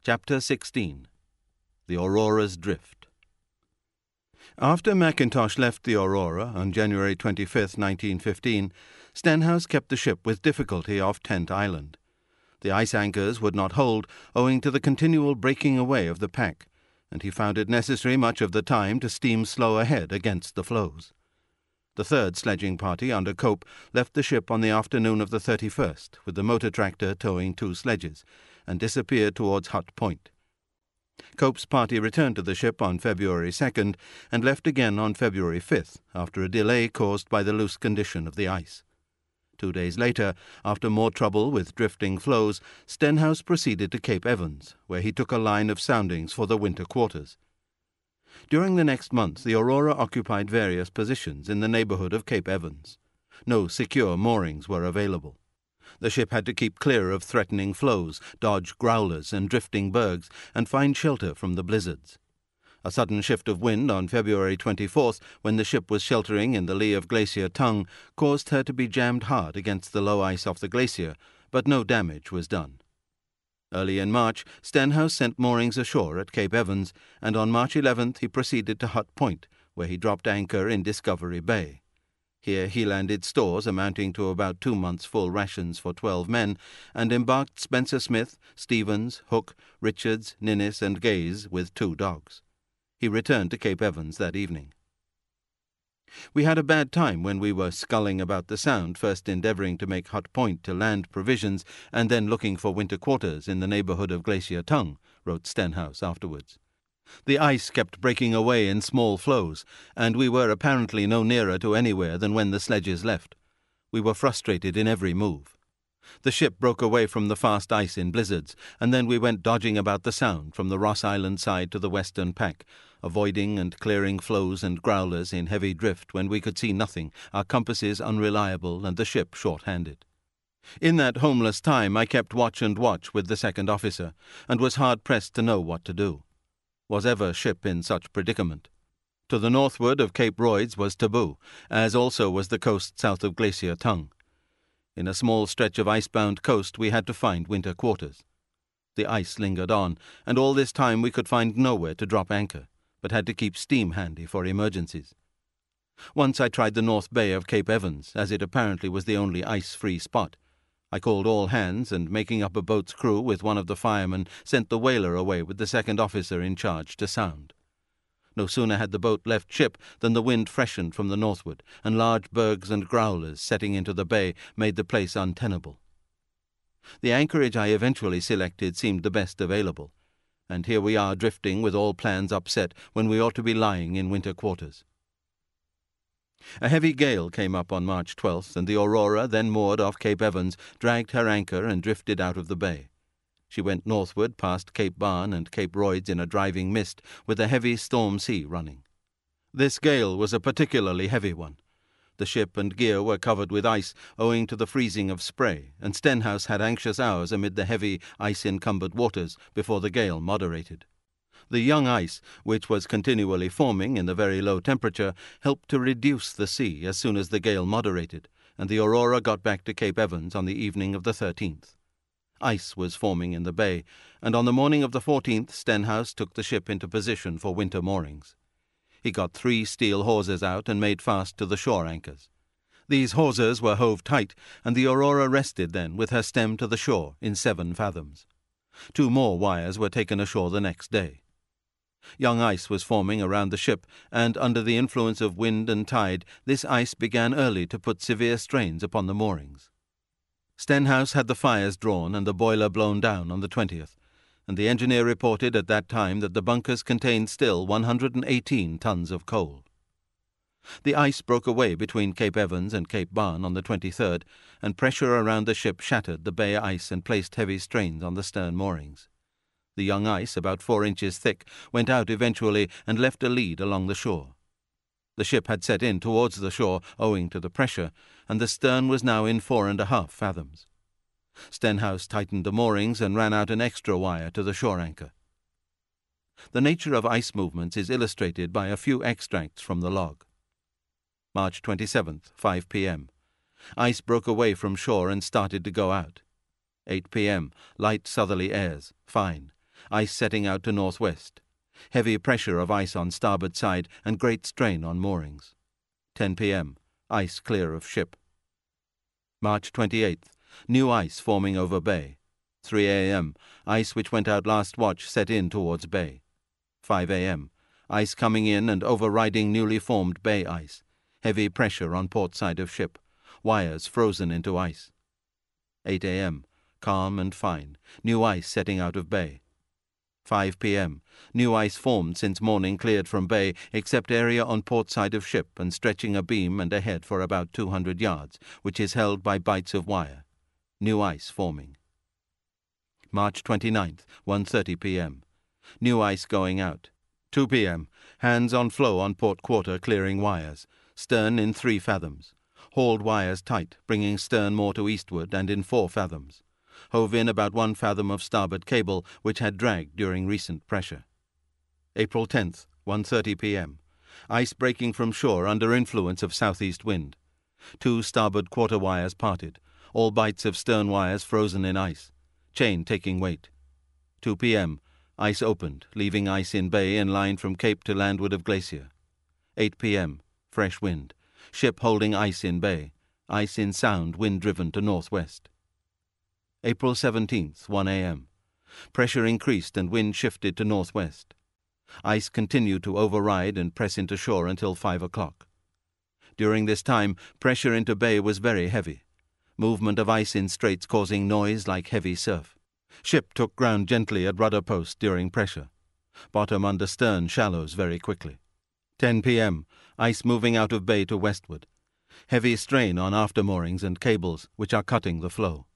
Chapter 16. The Aurora's Drift. After Mackintosh left the Aurora on January 25, 1915, Stenhouse kept the ship with difficulty off Tent Island. The ice anchors would not hold owing to the continual breaking away of the pack, and he found it necessary much of the time to steam slow ahead against the floes. The third sledging party under Cope left the ship on the afternoon of the 31st, with the motor tractor towing 2 sledges, and disappeared towards Hut Point. Cope's party returned to the ship on February 2nd and left again on February 5th, after a delay caused by the loose condition of the ice. 2 days later, after more trouble with drifting floes, Stenhouse proceeded to Cape Evans, where he took a line of soundings for the winter quarters. During the next month, the Aurora occupied various positions in the neighbourhood of Cape Evans. No secure moorings were available. The ship had to keep clear of threatening floes, dodge growlers and drifting bergs, and find shelter from the blizzards. A sudden shift of wind on February 24th, when the ship was sheltering in the lee of Glacier Tongue, caused her to be jammed hard against the low ice off the glacier, but no damage was done. Early in March, Stenhouse sent moorings ashore at Cape Evans, and on March 11th he proceeded to Hut Point, where he dropped anchor in Discovery Bay. Here he landed stores amounting to about 2 months' full rations for 12 men, and embarked Spencer Smith, Stevens, Hook, Richards, Ninnis, and Gaze with 2 dogs. He returned to Cape Evans that evening. We had a bad time when we were sculling about the Sound, first endeavouring to make Hut Point to land provisions, and then looking for winter quarters in the neighbourhood of Glacier Tongue, wrote Stenhouse afterwards. The ice kept breaking away in small floes, and we were apparently no nearer to anywhere than when the sledges left. We were frustrated in every move. The ship broke away from the fast ice in blizzards, and then we went dodging about the Sound from the Ross Island side to the western pack, avoiding and clearing floes and growlers in heavy drift when we could see nothing, our compasses unreliable and the ship short-handed. In that homeless time I kept watch with the second officer, and was hard-pressed to know what to do. Was ever ship in such predicament? To the northward of Cape Royds was taboo, as also was the coast south of Glacier Tongue. In a small stretch of icebound coast we had to find winter quarters. The ice lingered on, and all this time we could find nowhere to drop anchor, but had to keep steam handy for emergencies. Once I tried the north bay of Cape Evans, as it apparently was the only ice-free spot. I called all hands, and making up a boat's crew with one of the firemen, sent the whaler away with the second officer in charge to sound. No sooner had the boat left ship than the wind freshened from the northward, and large bergs and growlers setting into the bay made the place untenable. The anchorage I eventually selected seemed the best available, and here we are drifting with all plans upset when we ought to be lying in winter quarters. A heavy gale came up on March 12th, and the Aurora, then moored off Cape Evans, dragged her anchor and drifted out of the bay. She went northward past Cape Barne and Cape Royds in a driving mist, with a heavy storm sea running. This gale was a particularly heavy one. The ship and gear were covered with ice owing to the freezing of spray, and Stenhouse had anxious hours amid the heavy, ice-encumbered waters before the gale moderated. The young ice, which was continually forming in the very low temperature, helped to reduce the sea as soon as the gale moderated, and the Aurora got back to Cape Evans on the evening of the 13th. Ice was forming in the bay, and on the morning of the 14th Stenhouse took the ship into position for winter moorings. He got 3 steel hawsers out and made fast to the shore anchors. These hawsers were hove tight, and the Aurora rested then with her stem to the shore in 7 fathoms. 2 more wires were taken ashore the next day. Young ice was forming around the ship, and under the influence of wind and tide, this ice began early to put severe strains upon the moorings. Stenhouse had the fires drawn and the boiler blown down on the 20th, and the engineer reported at that time that the bunkers contained still 118 tons of coal. The ice broke away between Cape Evans and Cape Barne on the 23rd, and pressure around the ship shattered the bay ice and placed heavy strains on the stern moorings. The young ice, about 4 inches thick, went out eventually and left a lead along the shore. The ship had set in towards the shore owing to the pressure, and the stern was now in 4.5 fathoms. Stenhouse tightened the moorings and ran out an extra wire to the shore anchor. The nature of ice movements is illustrated by a few extracts from the log. March 27th, 5 p.m. Ice broke away from shore and started to go out. 8 p.m. Light southerly airs, fine. Ice setting out to northwest. Heavy pressure of ice on starboard side and great strain on moorings. 10 p.m. Ice clear of ship. March 28th. New ice forming over bay. 3 a.m. Ice which went out last watch set in towards bay. 5 a.m. Ice coming in and overriding newly formed bay ice. Heavy pressure on port side of ship. Wires frozen into ice. 8 a.m. Calm and fine. New ice setting out of bay. 5 p.m. New ice formed since morning cleared from bay except area on port side of ship and stretching abeam and ahead for about 200 yards, which is held by bights of wire. New ice forming. March 29th, 1:30 p.m. New ice going out. 2 p.m. Hands on floe on port quarter clearing wires. Stern in 3 fathoms. Hauled wires tight, bringing stern more to eastward and in 4 fathoms. Hove in about 1 fathom of starboard cable, which had dragged during recent pressure. April 10th, 1:30 p.m. Ice breaking from shore under influence of southeast wind. 2 starboard quarter wires parted. All bights of stern wires frozen in ice. Chain taking weight. 2 p.m. Ice opened, leaving ice in bay in line from cape to landward of glacier. 8 p.m. Fresh wind. Ship holding ice in bay. Ice in sound, wind driven to northwest. April 17th, 1 a.m. Pressure increased and wind shifted to northwest. Ice continued to override and press into shore until 5 o'clock. During this time, pressure into bay was very heavy. Movement of ice in straits causing noise like heavy surf. Ship took ground gently at rudder post during pressure. Bottom under stern shallows very quickly. 10 p.m. Ice moving out of bay to westward. Heavy strain on after moorings and cables, which are cutting the flow.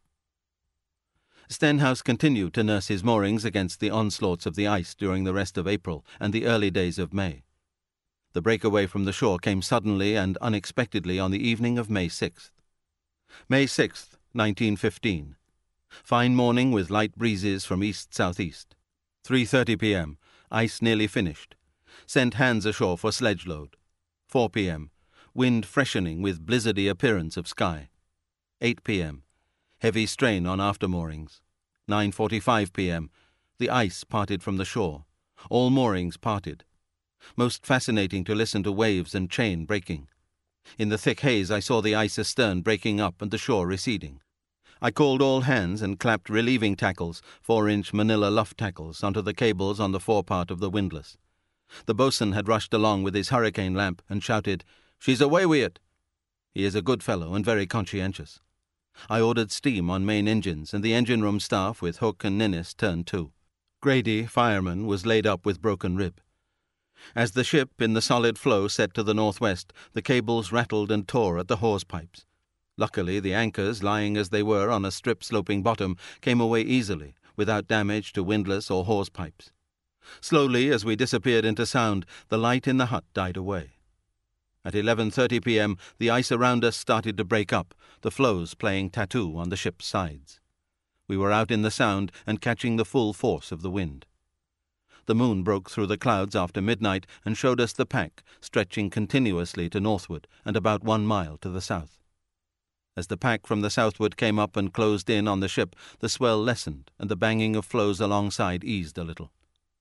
Stenhouse continued to nurse his moorings against the onslaughts of the ice during the rest of April and the early days of May. The breakaway from the shore came suddenly and unexpectedly on the evening of May 6th. May 6th, 1915. Fine morning with light breezes from east-southeast. 3:30 p.m. Ice nearly finished. Sent hands ashore for sledge load. 4 p.m. Wind freshening with blizzardy appearance of sky. 8 p.m. Heavy strain on after moorings. 9:45 p.m. The ice parted from the shore. All moorings parted. Most fascinating to listen to waves and chain breaking. In the thick haze I saw the ice astern breaking up and the shore receding. I called all hands and clapped relieving tackles, 4-inch Manila luff tackles, onto the cables on the forepart of the windlass. The boatswain had rushed along with his hurricane lamp and shouted, "She's away wi' it!" He is a good fellow and very conscientious. I ordered steam on main engines, and the engine room staff with Hook and Ninnis turned to. Grady, fireman, was laid up with broken rib. As the ship, in the solid flow set to the northwest, the cables rattled and tore at the hawse pipes. Luckily, the anchors, lying as they were on a strip-sloping bottom, came away easily, without damage to windlass or hawse pipes. Slowly, as we disappeared into sound, the light in the hut died away. At 11:30 p.m., the ice around us started to break up, the floes playing tattoo on the ship's sides. We were out in the sound and catching the full force of the wind. The moon broke through the clouds after midnight and showed us the pack, stretching continuously to northward and about 1 mile to the south. As the pack from the southward came up and closed in on the ship, the swell lessened and the banging of floes alongside eased a little.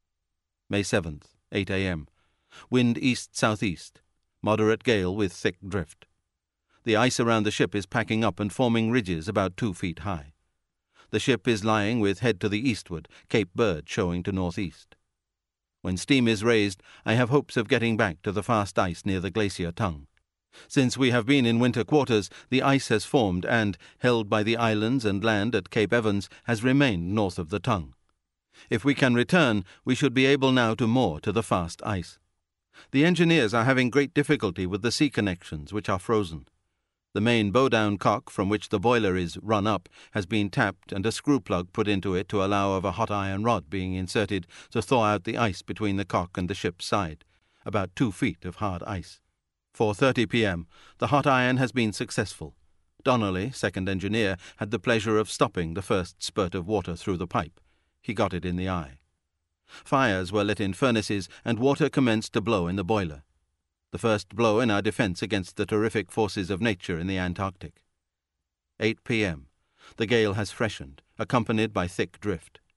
May 7th, 8 a.m. Wind east-southeast. Moderate gale with thick drift. The ice around the ship is packing up and forming ridges about 2 feet high. The ship is lying with head to the eastward, Cape Bird showing to northeast. When steam is raised, I have hopes of getting back to the fast ice near the glacier tongue. Since we have been in winter quarters, the ice has formed and, held by the islands and land at Cape Evans, has remained north of the tongue. If we can return, we should be able now to moor to the fast ice. The engineers are having great difficulty with the sea connections, which are frozen. The main bow-down cock, from which the boiler is run up, has been tapped and a screw plug put into it to allow of a hot iron rod being inserted to thaw out the ice between the cock and the ship's side, about 2 feet of hard ice. 4:30 p.m. The hot iron has been successful. Donnelly, second engineer, had the pleasure of stopping the first spurt of water through the pipe. He got it in the eye. Fires were lit in furnaces, and water commenced to blow in the boiler. The first blow in our defence against the terrific forces of nature in the Antarctic. 8 p.m. The gale has freshened, accompanied by thick drift.